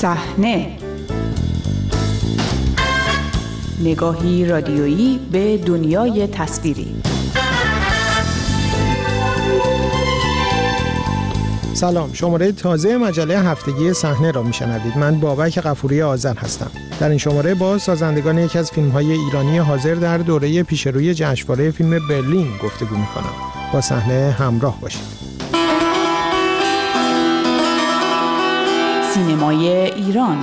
صحنه، نگاهی رادیویی به دنیای تصویری. سلام، شماره تازه مجله هفتگی صحنه را میشنوید. من بابک غفوری آذر هستم. در این شماره با سازندگان یکی از فیلم‌های ایرانی حاضر در دوره پیشروی جشنواره فیلم برلین گفتگو می‌کنم. با صحنه همراه باشید. سینمای ایران.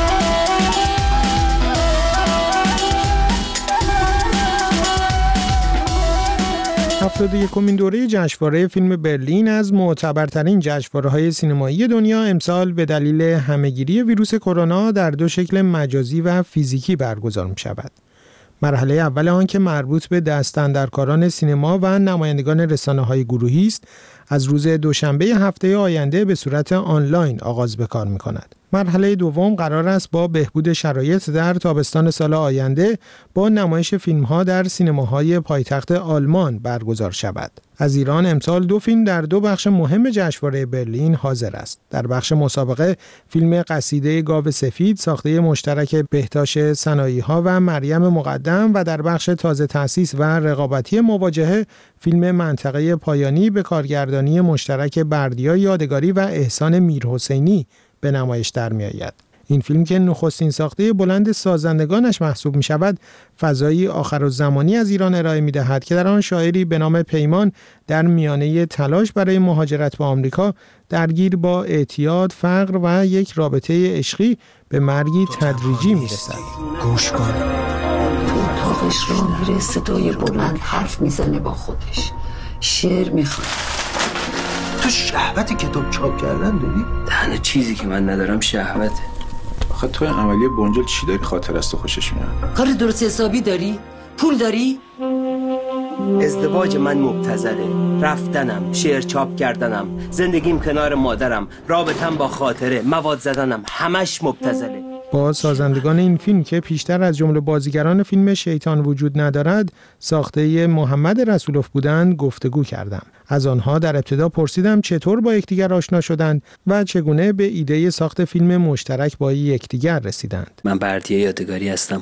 یکمین دوره جشنواره فیلم برلین از معتبرترین جشنواره‌های سینمایی دنیا امسال به دلیل همهگیری ویروس کرونا در دو شکل مجازی و فیزیکی برگزار می‌شود. مرحله اول آن که مربوط به دست‌اندرکاران سینما و نمایندگان رسانه‌های گروهی است، از روز دوشنبه هفته آینده به صورت آنلاین آغاز به کار می‌کند. مرحله دوم قرار است با بهبود شرایط در تابستان سال آینده با نمایش فیلم‌ها در سینماهای پایتخت آلمان برگزار شود. از ایران امسال دو فیلم در دو بخش مهم جشنواره برلین حاضر است. در بخش مسابقه فیلم قصیده گاو سفید ساخته مشترک بهتاش سنایی‌ها و مریم مقدم و در بخش تازه تأسیس و رقابتی مواجهه فیلم منطقه پایانی به کارگردانی مشترک بردیا یادگاری و احسان میرحسینی به نمایش در می آید. این فیلم که نخستین ساخته بلند سازندگانش محسوب می شود، فضایی آخرالزمانی از ایران ارائه می دهد که در آن شاعری به نام پیمان در میانه تلاش برای مهاجرت به آمریکا درگیر با اعتیاد، فقر و یک رابطه عشقی به مرگی تدریجی می رسد. گوش کن. اتاقش را میره، صدای بلند حرف میزنه با خودش، شعر میخواد. تو شهوت کتاب چاپ کردن داری؟ تنها چیزی که من ندارم شهوته. آخه تو این عملیه بنجل چی داری خاطر است و خوشش میاد؟ کار درست حسابی داری؟ پول داری؟ ازدواج من مبتذله، رفتنم، شعر چاپ کردنم، زندگیم کنار مادرم، رابطم با خاطره، مواد زدنم، همش مبتذله. با سازندگان این فیلم که پیشتر از جمله بازیگران فیلم شیطان وجود ندارد ساخته محمد رسولوف بودند گفتگو کردم. از آنها در ابتدا پرسیدم چطور با یکدیگر آشنا شدند و چگونه به ایده ساخت فیلم مشترک با یکدیگر رسیدند. من بردیا یادگاری هستم.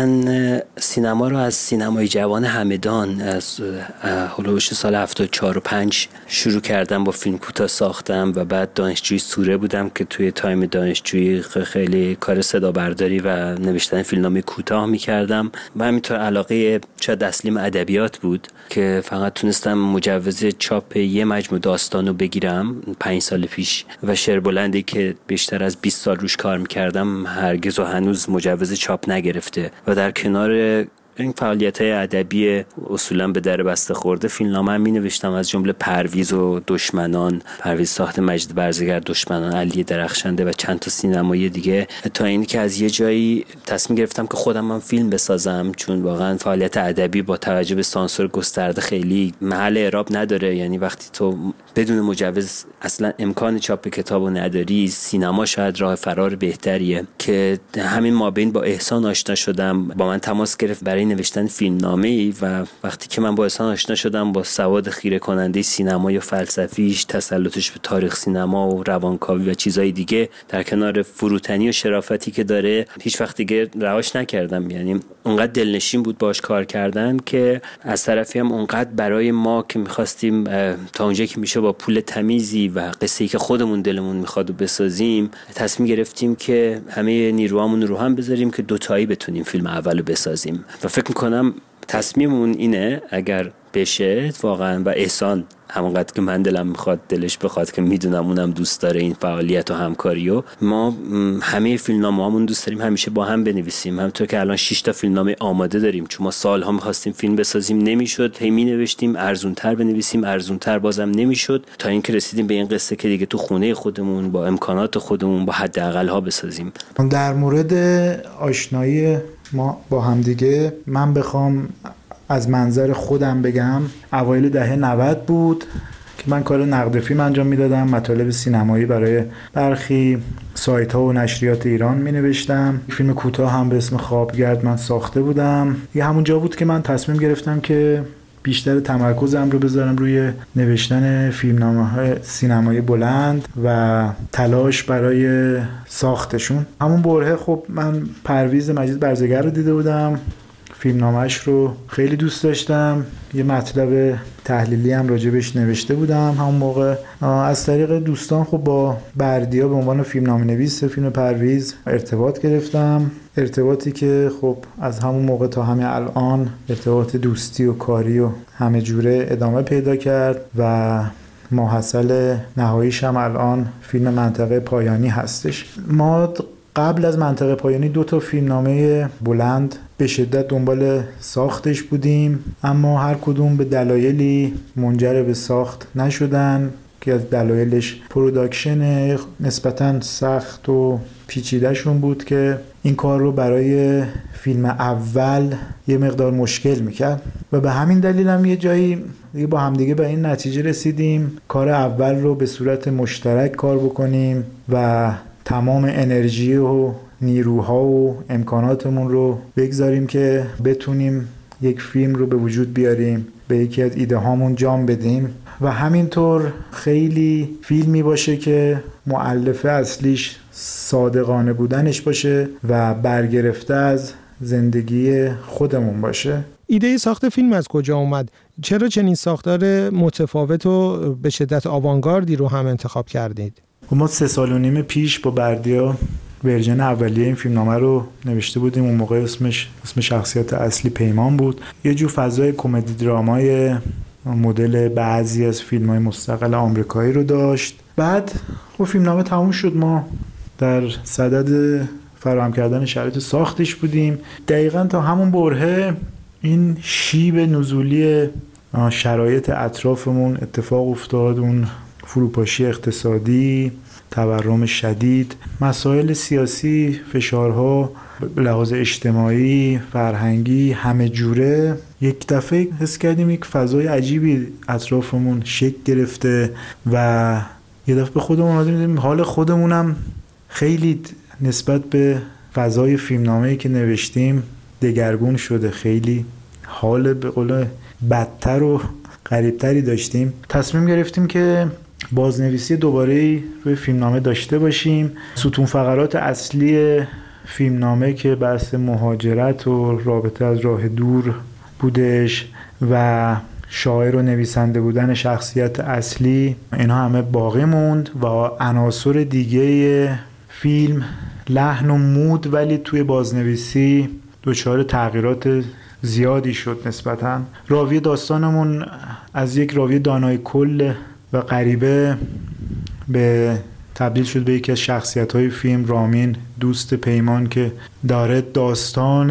من سینما رو از سینمای جوان همدان از هولوش سال 74 و 5 شروع کردم، با فیلم کوتاه ساختم و بعد دانشجوی سوره بودم که توی تایم دانشجویی خیلی کار صدا برداری و نوشتن فیلمنامه کوتاه می‌کردم و همینطور علاقه شاید اصلیم ادبیات بود که فقط تونستم مجوز چاپ یه مجموعه داستانو بگیرم 5 سال پیش و شعر بلندی که بیشتر از 20 سال روش کار می‌کردم هرگز و هنوز مجوز چاپ نگرفته و در کنار این فعالیت‌های ادبی اصولاً به در بسته خورده فیلمنامه هم می‌نوشتم، از جمله پرویز و دشمنان، پرویز ساخت مجید برزگر، دشمنان علی درخشنده و چند تا سینمایی دیگه، تا اینی که از یه جایی تصمیم گرفتم که خودم هم فیلم بسازم، چون واقعاً فعالیت ادبی با توجه به سانسور گسترده خیلی محل اعراب نداره. یعنی وقتی تو بدون مجوز اصلاً امکان چاپ کتابو نداری، سینما شاید راه فرار بهتریه. که همین مابین با احسان آشنا شدم، با من تماس گرفت برای نوشتن فیلمنامه‌ای و وقتی که من با احسان آشنا شدم با سواد خیره کننده سینمایی و فلسفیش، تسلطش به تاریخ سینما و روانکاوی و چیزای دیگه در کنار فروتنی و شرافتی که داره، هیچ وقت دیگه رهاش نکردم. یعنی اونقدر دلنشین بود باش کار کردن که از طرفی هم اونقدر برای ما که می‌خواستیم تا اونجایی که میشه با پول تمیزی و قصه‌ای که خودمون دلمون می‌خواد و بسازیم، تصمیم گرفتیم که همه نیروامون رو هم بذاریم که دوتایی بتونیم فیلم اولو بسازیم و فکر میکنم تصمیممون اینه اگر بشه واقعا، و احسان همونقدر که من دلم میخواد دلش بخواد که میدونم اونم دوست داره این فعالیت و همکاری، و ما همه فیلمنامه‌هامون دوست داریم همیشه با هم بنویسیم. همونطور که الان 6 تا فیلمنامه آماده داریم، چون ما سالها می‌خواستیم فیلم بسازیم نمیشد، هی می‌نوشتیم ارزان‌تر بنویسیم، ارزان‌تر بازم نمیشد، تا اینکه رسیدیم به این قصه که دیگه تو خونه خودمون با امکانات خودمون با حداقل‌ها بسازیم. در مورد آشنایی ما با هم دیگه من بخوام از منظر خودم بگم، اوایل دهه 90 بود که من کار نقد فیلم انجام میدادم، مطالب سینمایی برای برخی سایت ها و نشریات ایران می نوشتم. فیلم کوتاه هم به اسم خوابگرد من ساخته بودم. یه همونجا بود که من تصمیم گرفتم که بیشتر تمرکزم رو بذارم روی نوشتن فیلمنامه‌های سینمایی بلند و تلاش برای ساختشون. همون برهه خب من پرویز مجید برزگر رو دیده بودم، فیلمنامه‌اش رو خیلی دوست داشتم، یه مطلب تحلیلی هم راجبش نوشته بودم همون موقع. از طریق دوستان خب با بردیا به عنوان فیلمنامه‌نویس فیلم پرویز ارتباط گرفتم، ارتباطی که خب از همون موقع تا همین الان ارتباط دوستی و کاری و همه جوره ادامه پیدا کرد و ماحصل نهاییش هم الان فیلم منطقه پایانی هستش. ما قبل از منطقه پایانی 2 فیلمنامه بلند به شدت دنبال ساختش بودیم، اما هر کدوم به دلایلی منجر به ساخت نشدن که از دلایلش پروداکشن نسبتاً سخت و پیچیده شون بود که این کار رو برای فیلم اول یه مقدار مشکل میکرد و به همین دلیل هم یه جایی دیگه با همدیگه به این نتیجه رسیدیم کار اول رو به صورت مشترک کار بکنیم و تمام انرژی و نیروها و امکاناتمون رو بگذاریم که بتونیم یک فیلم رو به وجود بیاریم، به یکی از ایده هامون جام بدیم و همینطور خیلی فیلمی باشه که مؤلفه اصلیش صادقانه بودنش باشه و برگرفته از زندگی خودمون باشه. ایده ساخت فیلم از کجا اومد؟ چرا چنین ساختار متفاوت و به شدت آوانگاردی رو هم انتخاب کردید؟ ما 3 سال و نیم پیش با بردیا ورژن اولیه این فیلمنامه رو نوشته بودیم. اون موقع اسم شخصیت اصلی پیمان بود. یه جور فضای کمدی درامای مدل بعضی از فیلم‌های مستقل آمریکایی رو داشت. بعد خب فیلمنامه تموم شد، ما در صدد فراهم کردن شرایط ساختش بودیم. دقیقاً تا همون برهه این شیب نزولی شرایط اطرافمون اتفاق افتاد، اون فروپاشی اقتصادی، تورم شدید، مسائل سیاسی، فشارها به لحاظ اجتماعی، فرهنگی، همه جوره. یک دفعه حس کردیم یک فضای عجیبی اطرافمون شکل گرفته و یه دفعه به خودمون دیدیم حال خودمونم خیلی نسبت به فضای فیلمنامه‌ای که نوشتیم دگرگون شده، خیلی حال به قول بدتر و غریبتری داشتیم. تصمیم گرفتیم که بازنویسی دوباره روی فیلمنامه داشته باشیم. ستون فقرات اصلی فیلمنامه که بحث مهاجرت و رابطه از راه دور بودش و شاعر و نویسنده بودن شخصیت اصلی، اینا همه باقی موند و عناصر دیگه فیلم لحن و مود ولی توی بازنویسی دچار تغییرات زیادی شد نسبتاً. راوی داستانمون از یک راوی دانای کل و غریبه به تبدیل شد به یکی از شخصیت‌های فیلم، رامین، دوست پیمان که داره داستان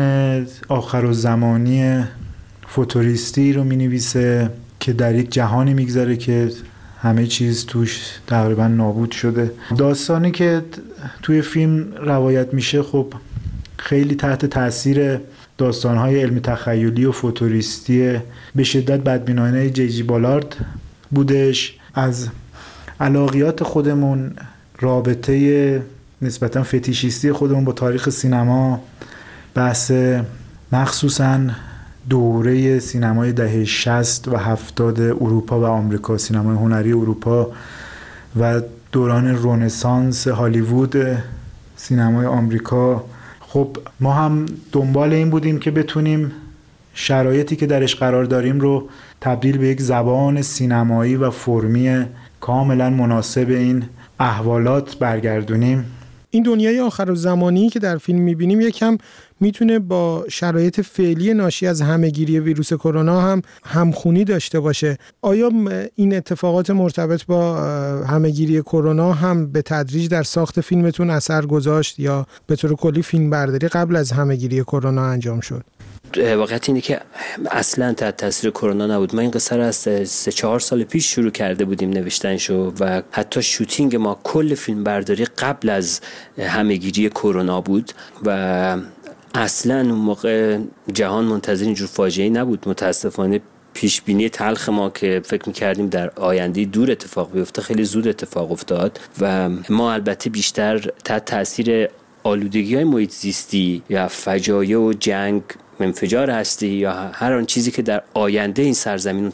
آخرالزمانی فوتوریستی رو می‌نویسه که در یک جهانی می‌گذره که همه چیز توش تقریبا نابود شده. داستانی که توی فیلم روایت میشه خب خیلی تحت تاثیر داستان‌های علمی تخیلی و فوتوریستی به شدت بدبینانه جی بالارد بودش. از علاقیات خودمون، رابطه نسبتاً فتیشیستی خودمون با تاریخ سینما، بحث مخصوصاً دوره سینمای دهه 60 و 70 اروپا و آمریکا، سینمای هنری اروپا و دوران رنسانس هالیوود سینمای آمریکا. خب ما هم دنبال این بودیم که بتونیم شرایطی که درش قرار داریم رو تبدیل به یک زبان سینمایی و فرمی کاملا مناسب این احوالات برگردونیم. این دنیای آخرالزمانی که در فیلم می‌بینیم یکم میتونه با شرایط فعلی ناشی از همه‌گیری ویروس کرونا هم همخونی داشته باشه. آیا این اتفاقات مرتبط با همه‌گیری کرونا هم به تدریج در ساخت فیلمتون اثر گذاشت یا به طور کلی فیلم برداری قبل از همه‌گیری کرونا انجام شد؟ واقعیت اینه که اصلا تحت تاثیر کرونا نبود. ما این قصه رو از 3-4 سال پیش شروع کرده بودیم نوشتنشو و حتی شوتینگ ما کل فیلم برداری قبل از همه‌گیری کرونا بود و اصلا اون موقع جهان منتظر اینجور فاجعه‌ای نبود. متاسفانه پیش بینی تلخ ما که فکر می‌کردیم در آینده دور اتفاق بیفته خیلی زود اتفاق افتاد و ما البته بیشتر تحت تاثیر آلودگی‌های محیط زیستی یا فجایع و جنگ انفجار هستی یا هر آن چیزی که در آینده این سرزمین